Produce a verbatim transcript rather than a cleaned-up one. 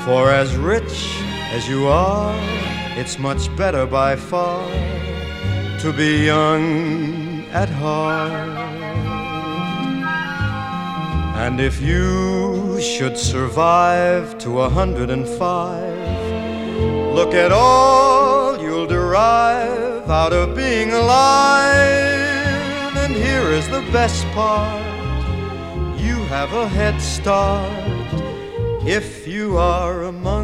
For as rich as you are, it's much better by far to be young at heart. And if you should survive to a hundred and five, look at all you'll derive out of being alive. And here is the best part, you have a head start if you are among